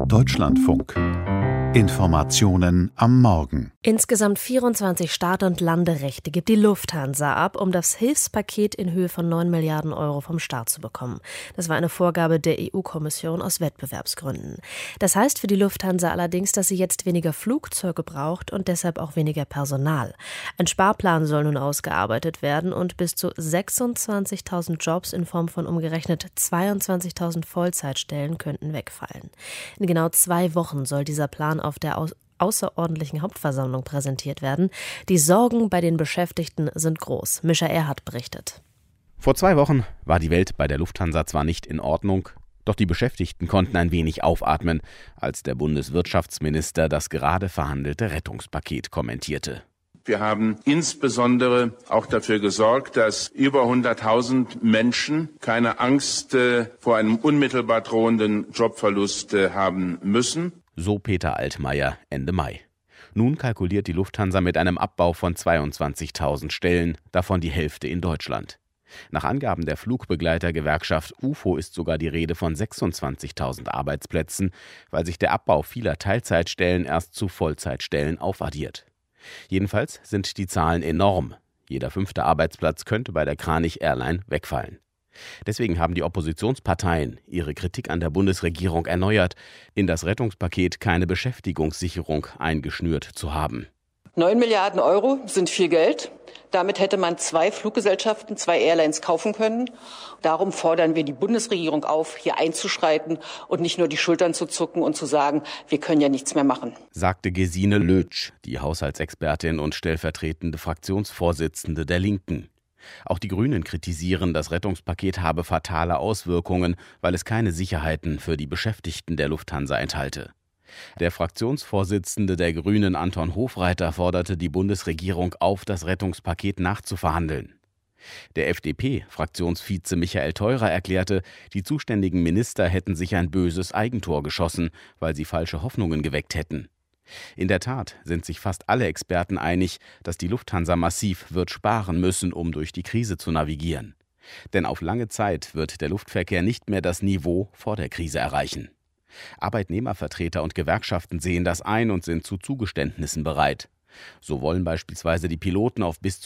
Deutschlandfunk. Informationen am Morgen. Insgesamt 24 Start- und Landerechte gibt die Lufthansa ab, um das Hilfspaket in Höhe von 9 Milliarden Euro vom Staat zu bekommen. Das war eine Vorgabe der EU-Kommission aus Wettbewerbsgründen. Das heißt für die Lufthansa allerdings, dass sie jetzt weniger Flugzeuge braucht und deshalb auch weniger Personal. Ein Sparplan soll nun ausgearbeitet werden und bis zu 26.000 Jobs in Form von umgerechnet 22.000 Vollzeitstellen könnten wegfallen. In genau 2 Wochen soll dieser Plan auf der außerordentlichen Hauptversammlung präsentiert werden. Die Sorgen bei den Beschäftigten sind groß. Mischa Erhardt berichtet. Vor 2 Wochen war die Welt bei der Lufthansa zwar nicht in Ordnung, doch die Beschäftigten konnten ein wenig aufatmen, als der Bundeswirtschaftsminister das gerade verhandelte Rettungspaket kommentierte. Wir haben insbesondere auch dafür gesorgt, dass über 100.000 Menschen keine Angst vor einem unmittelbar drohenden Jobverlust haben müssen. So Peter Altmaier Ende Mai. Nun kalkuliert die Lufthansa mit einem Abbau von 22.000 Stellen, davon die Hälfte in Deutschland. Nach Angaben der Flugbegleitergewerkschaft UFO ist sogar die Rede von 26.000 Arbeitsplätzen, weil sich der Abbau vieler Teilzeitstellen erst zu Vollzeitstellen aufaddiert. Jedenfalls sind die Zahlen enorm. Jeder 5. Arbeitsplatz könnte bei der Kranich Airline wegfallen. Deswegen haben die Oppositionsparteien ihre Kritik an der Bundesregierung erneuert, in das Rettungspaket keine Beschäftigungssicherung eingeschnürt zu haben. 9 Milliarden Euro sind viel Geld. Damit hätte man 2 Fluggesellschaften, 2 Airlines kaufen können. Darum fordern wir die Bundesregierung auf, hier einzuschreiten und nicht nur die Schultern zu zucken und zu sagen, wir können ja nichts mehr machen, sagte Gesine Lötsch, die Haushaltsexpertin und stellvertretende Fraktionsvorsitzende der Linken. Auch die Grünen kritisieren, das Rettungspaket habe fatale Auswirkungen, weil es keine Sicherheiten für die Beschäftigten der Lufthansa enthalte. Der Fraktionsvorsitzende der Grünen, Anton Hofreiter, forderte die Bundesregierung auf, das Rettungspaket nachzuverhandeln. Der FDP-Fraktionsvize Michael Theurer erklärte, die zuständigen Minister hätten sich ein böses Eigentor geschossen, weil sie falsche Hoffnungen geweckt hätten. In der Tat sind sich fast alle Experten einig, dass die Lufthansa massiv wird sparen müssen, um durch die Krise zu navigieren. Denn auf lange Zeit wird der Luftverkehr nicht mehr das Niveau vor der Krise erreichen. Arbeitnehmervertreter und Gewerkschaften sehen das ein und sind zu Zugeständnissen bereit. So wollen beispielsweise die Piloten auf bis zu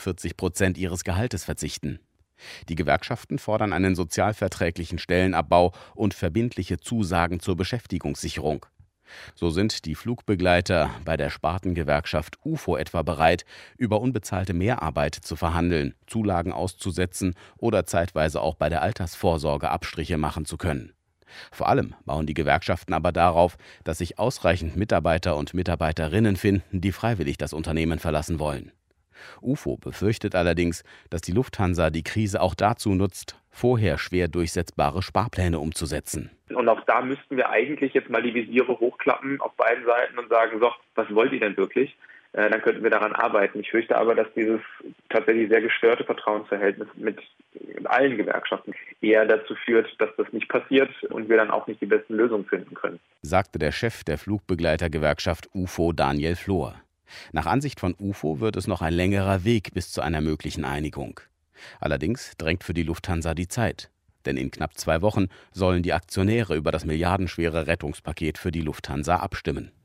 45% ihres Gehaltes verzichten. Die Gewerkschaften fordern einen sozialverträglichen Stellenabbau und verbindliche Zusagen zur Beschäftigungssicherung. So sind die Flugbegleiter bei der Spartengewerkschaft UFO etwa bereit, über unbezahlte Mehrarbeit zu verhandeln, Zulagen auszusetzen oder zeitweise auch bei der Altersvorsorge Abstriche machen zu können. Vor allem bauen die Gewerkschaften aber darauf, dass sich ausreichend Mitarbeiter und Mitarbeiterinnen finden, die freiwillig das Unternehmen verlassen wollen. UFO befürchtet allerdings, dass die Lufthansa die Krise auch dazu nutzt, vorher schwer durchsetzbare Sparpläne umzusetzen. Und auch da müssten wir eigentlich jetzt mal die Visiere hochklappen auf beiden Seiten und sagen, so, was wollt ihr denn wirklich? Dann könnten wir daran arbeiten. Ich fürchte aber, dass dieses tatsächlich sehr gestörte Vertrauensverhältnis mit allen Gewerkschaften eher dazu führt, dass das nicht passiert und wir dann auch nicht die besten Lösungen finden können, sagte der Chef der Flugbegleitergewerkschaft UFO, Daniel Flohr. Nach Ansicht von UFO wird es noch ein längerer Weg bis zu einer möglichen Einigung. Allerdings drängt für die Lufthansa die Zeit. Denn in knapp 2 Wochen sollen die Aktionäre über das milliardenschwere Rettungspaket für die Lufthansa abstimmen.